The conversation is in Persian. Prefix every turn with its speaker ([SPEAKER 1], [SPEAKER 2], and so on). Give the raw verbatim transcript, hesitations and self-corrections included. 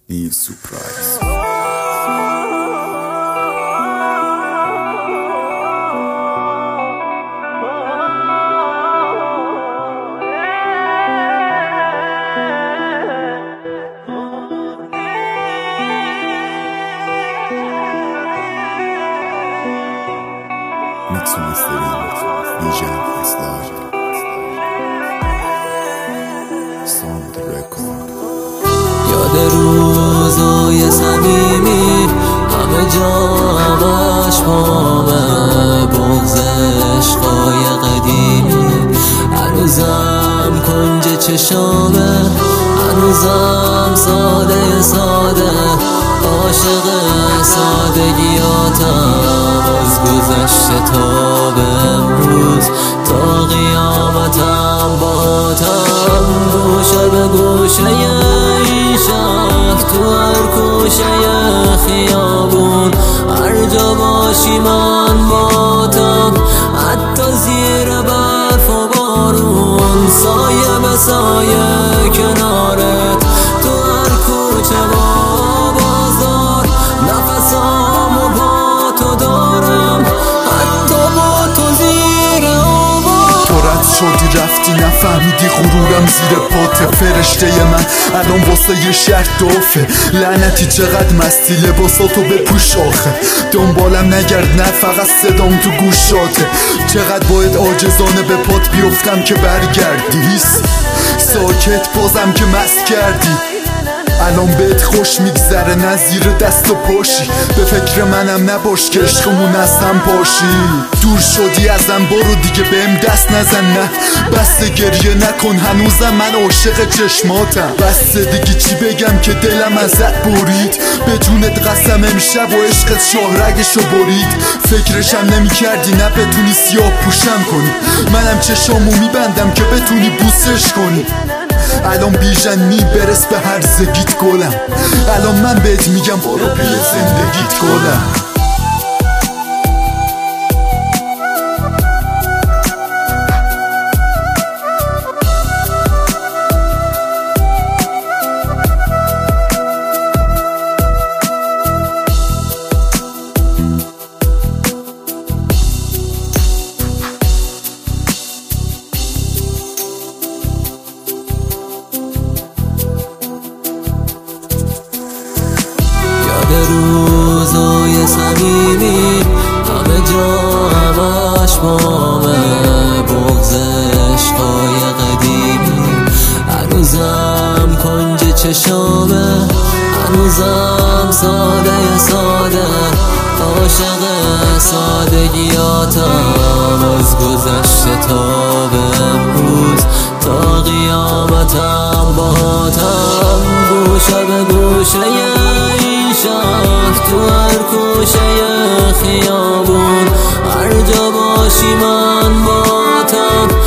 [SPEAKER 1] Neil Surprise. Mix mastering D J Islam Sound Record.
[SPEAKER 2] یاد روزای صمیمی همه جا همش پامه، بغض عشقای قدیمی هنوزم کنج چشامه، هنوزم ساده ساده عاشق سادگیاتم، از گذشته تا به امروز تا قیامتم باهاتم، گوشه به گوشه این شهر تو هر کوشه خیابون، هر جا باشی من باهاتم، حتی زیر برف و بارون، سایه به سایه کنارت تو هر کوچه با بازار، نفسامو با تو دارم حتی با تو زیر آبار.
[SPEAKER 1] تو رد شدی رفتی نفهمیدی غرورم زیر پات، فرشته من الان واسه یه شهر دافه، لعنتی چقدر مستی لباساتو بپوش آخه، دنبالم نگرد نه فقط صدام تو گوشاته، چقدر باید عاجزانه به پات بیفتم که برگردی، ساکت بازم که مست کردی، الان بهت خوش میگذره نه زیر دست و پاشی، به فکر منم نباش که عشقمون از هم پاشی، دور شدی ازم برو دیگه بهم دست نزن، نه بس گریه نکن هنوزم من عاشق چشماتم، بس دیگه چی بگم که دلم ازت برید، به جونت قسم امشب و عشقت شاهرگشو برید، فکرشم نمی کردی نه بتونی سیاه پوشم کنی، منم چشامو میبندم که بتونی بوسش کنی، الان بیژن میبرس به هر زگیت گلم، الان من بهت میگم برو پی زندگیت گلم.
[SPEAKER 2] روزای صمیمی همه جا همش پامه، بغض عشقای قدیمی هنوزم کنج چشامه، هنوزم ساده ساده عاشق سادگیاتم، از گذشته تا به امروز تا قیامتم باهاتم، گوشه به گوشه این شهر تو هر کوشه خیابون، هر جا باشی من باهاتم،